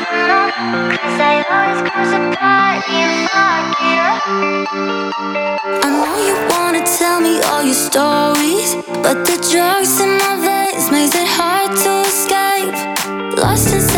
'cause I always cause a party, fuck you. I know you wanna tell me all your stories, but the drugs in my veins makes it hard to escape. Lost in